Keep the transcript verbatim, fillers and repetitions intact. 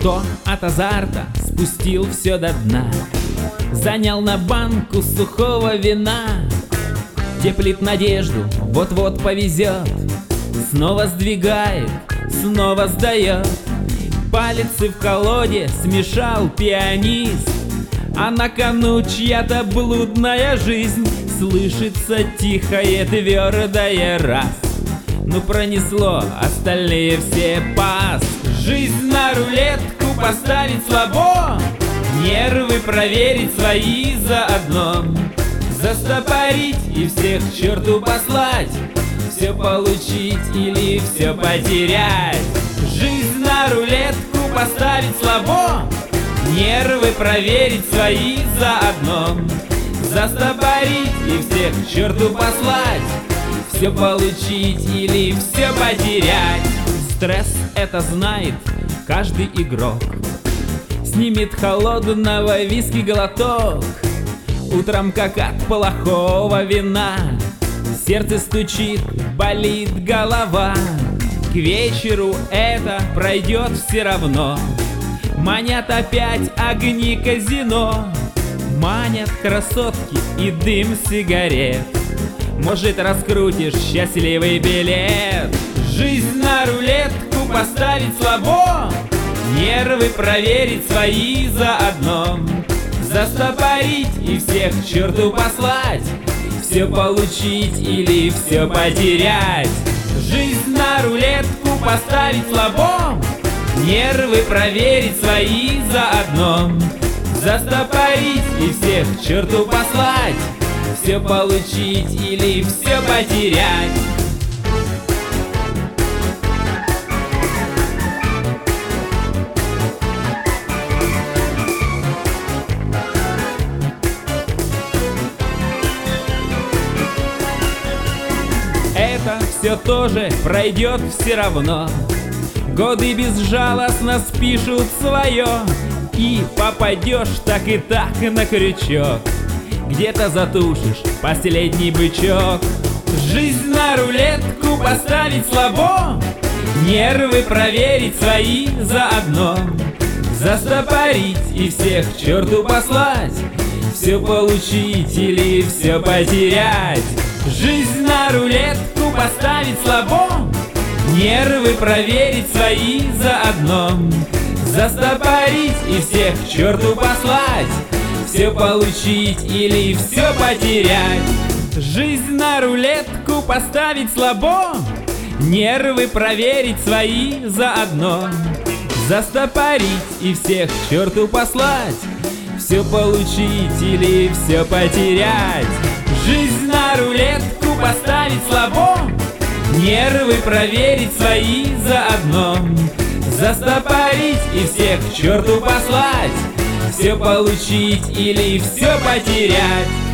Далеко от азарта спустил все до дна, занял на банку сухого вина. Теплит надежду, вот-вот повезет, снова сдвигает, снова сдает. Палицы в колоде смешал пианист, а на кону чья-то блудная жизнь. Слышится тихое твердое раз, ну пронесло, остальные все пас. Жизнь на рулетку поставить слабо, нервы проверить свои заодно. Застопорить и всех к черту послать, все получить или все потерять. Жизнь на рулетку поставить слабо, нервы проверить свои заодно. Застопорить и всех к черту послать, все получить или все потерять. Стресс это знает каждый игрок, снимет холодного виски глоток. Утром как от плохого вина, сердце стучит, болит голова. К вечеру это пройдет все равно, манят опять огни казино. Манят красотки и дым сигарет, может раскрутишь счастливый билет. Жизнь на рулетку поставить слабо, нервы проверить свои заодно. Застопорить и всех к черту послать, все получить или все потерять. Жизнь на рулетку поставить слабо, нервы проверить свои заодно. Застопорить и всех к черту послать, все получить или все потерять. Это все тоже пройдет все равно, годы безжалостно спишут свое. И попадешь так и так на крючок, где-то затушишь последний бычок. Жизнь на рулетку поставить слабо, нервы проверить свои заодно. Застопорить и всех к черту послать, все получить или все потерять. Жизнь на рулетку поставить слабо, нервы проверить свои заодно. Застопорить и всех к черту послать, все получить или все потерять. Жизнь на рулетку поставить слабо, нервы проверить свои заодно. Застопорить и всех к черту послать, все получить или все потерять. Жизнь на рулетку поставить слабо, нервы проверить свои заодно. Застопорить и всех к черту послать, все получить или все потерять.